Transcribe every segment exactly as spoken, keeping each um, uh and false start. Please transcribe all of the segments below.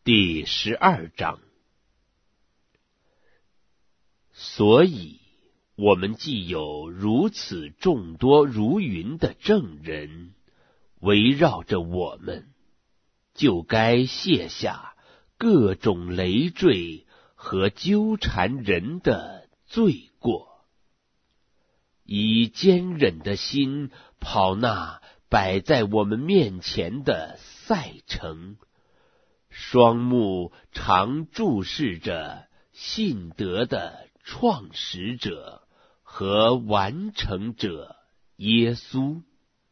第十二章。所以我们既有如此众多如云的证人围绕着我们，就该卸下各种累赘和纠缠人的罪过，以坚忍的心跑那摆在我们面前的赛程，双目常注视着信德的创始者和完成者耶稣。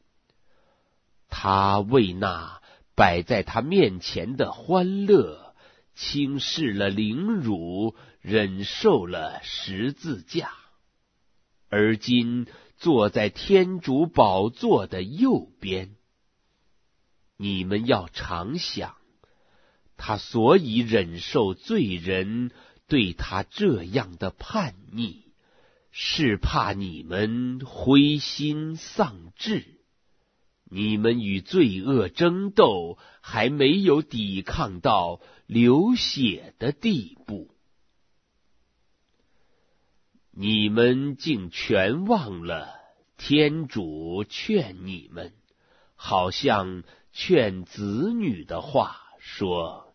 他为那摆在他面前的欢乐，轻视了凌辱，忍受了十字架，而今坐在天主宝座的右边。你们要常想，他所以忍受罪人对他这样的叛逆，是怕你们灰心丧志，你们与罪恶争斗，还没有抵抗到流血的地步。你们竟全忘了天主劝你们，好像劝子女的话，说：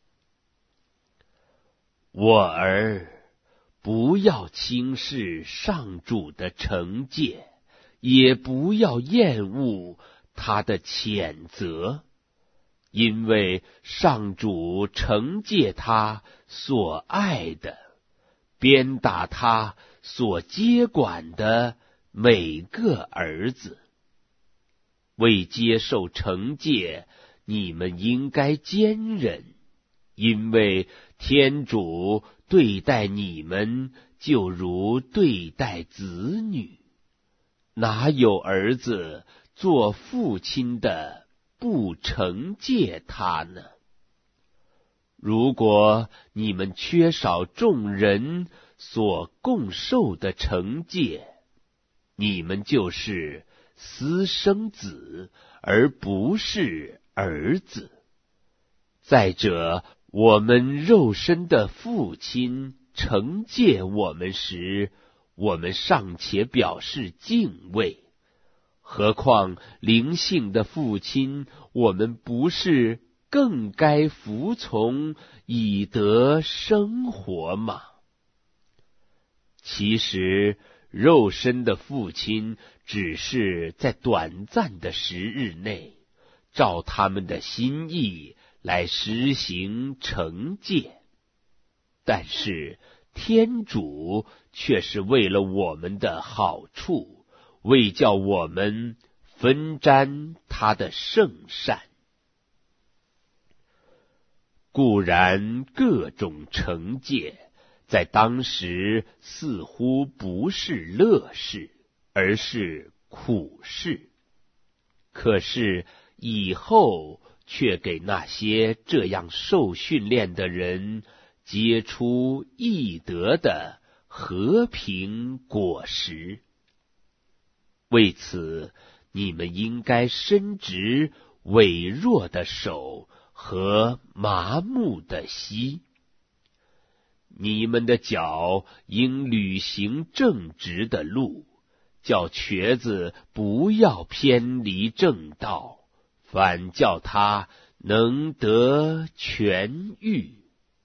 我儿，不要轻视上主的惩戒，也不要厌恶他的谴责，因为上主惩戒他所爱的，鞭打他所接管的每个儿子。为接受惩戒，你们应该坚忍，因为天主对待你们就如对待子女，哪有儿子做父亲的不惩戒他呢？如果你们缺少众人所共受的惩戒，你们就是私生子，而不是儿子。再者，我们肉身的父亲惩戒我们时，我们尚且表示敬畏，何况灵性的父亲，我们不是更该服从，以得生活吗？其实肉身的父亲只是在短暂的时日内，照他们的心意来实行惩戒，但是天主却是为了我们的好处，为叫我们分沾他的圣善。固然各种惩戒在当时似乎不是乐事，而是苦事，可是以后却给那些这样受训练的人结出义德的和平果实。为此，你们应该伸直痿弱的手和麻木的膝，你们的脚应履行正直的路，叫瘸子不要偏离正道，反叫他能得痊愈。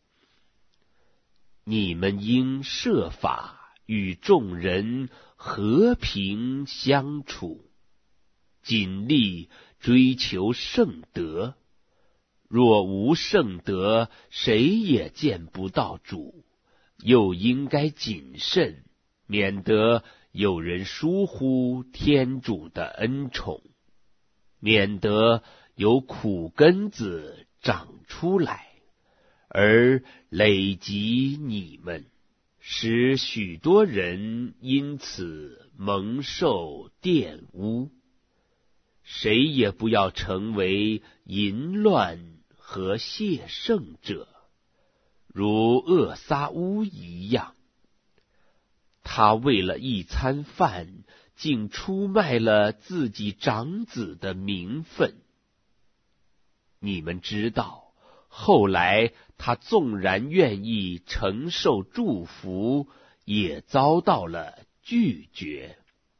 你们应设法与众人和平相处，尽力追求圣德。若无圣德，谁也见不到主，又应该谨慎，免得有人疏忽天主的恩宠，免得有苦根子长出来，而累及你们，使许多人因此蒙受玷污。谁也不要成为淫乱和亵圣者，如厄撒乌一样。他为了一餐饭，竟出卖了自己长子的名分。你们知道， 后来他纵然愿意承受祝福，也遭到了拒绝。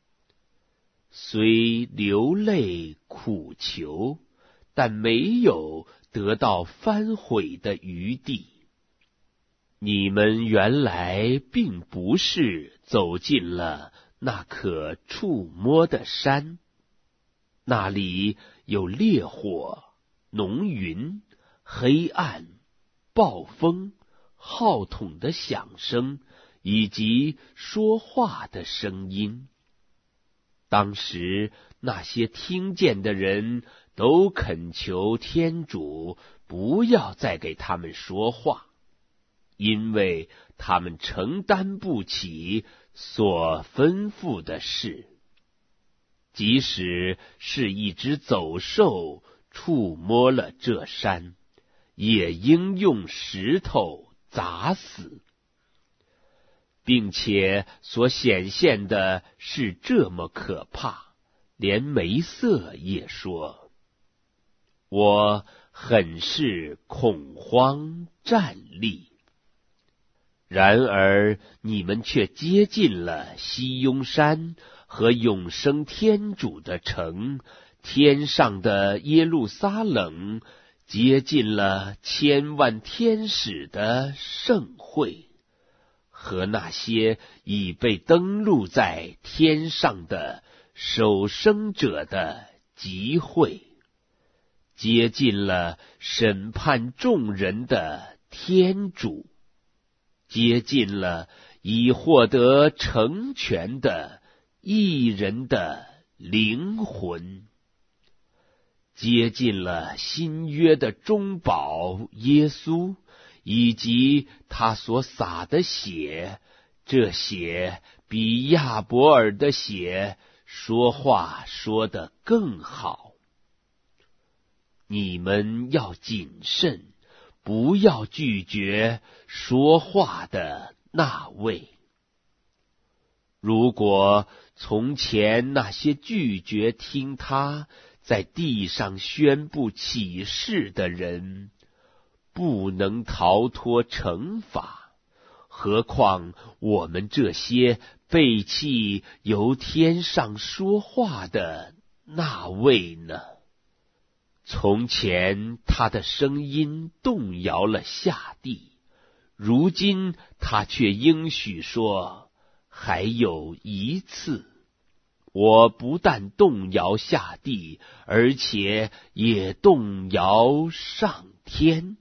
虽流泪苦求，但没有得到反悔的余地。你们原来并不是走进了那可触摸的山，那里有烈火、浓云、黑暗、暴风、号筒的响声，以及说话的声音。当时那些听见的人都恳求天主不要再给他们说话，因为他们承担不起所吩咐的事。即使是一只走兽触摸了这山，也应用石头砸死，并且所显现的是这么可怕，连梅瑟也说：我很是恐慌战栗。然而你们却接近了西雍山和永生天主的城，天上的耶路撒冷，接近了千万天使的盛会，和那些已被登录在天上的守生者的集会，接近了审判众人的天主，接近了已获得成全的义人的灵魂，接近了新约的中保耶稣，以及他所洒的血。这血比亚伯尔的血说话说得更好。你们要谨慎，不要拒绝说话的那位。如果从前那些拒绝听他在地上宣布启示的人不能逃脱惩罚，何况我们这些背弃由天上说话的那位呢？从前他的声音动摇了下地，如今他却应许说，还有一次，我不但动摇下地，而且也动摇上天。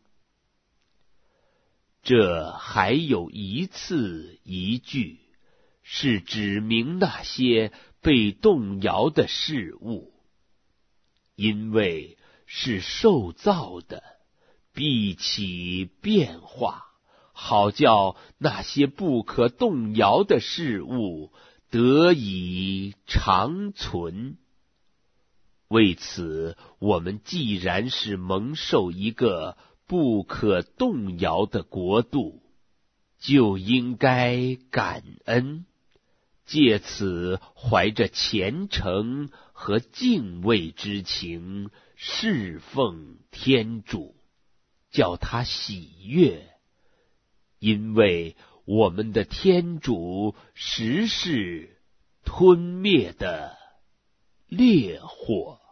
这还有一次一句，是指明那些被动摇的事物，因为是受造的，必起变化，好叫那些不可动摇的事物得以长存。为此，我们既然是蒙受一个不可动摇的国度，就应该感恩，借此怀着虔诚和敬畏之情侍奉天主，叫他喜悦，因为我们的天主实是吞灭的烈火。